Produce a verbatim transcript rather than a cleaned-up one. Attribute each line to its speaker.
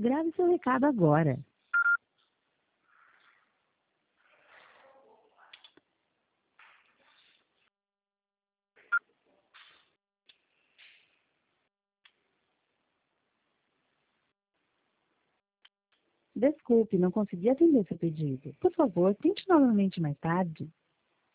Speaker 1: Grave seu recado agora. Desculpe, não consegui atender seu pedido. Por favor, tente novamente mais tarde.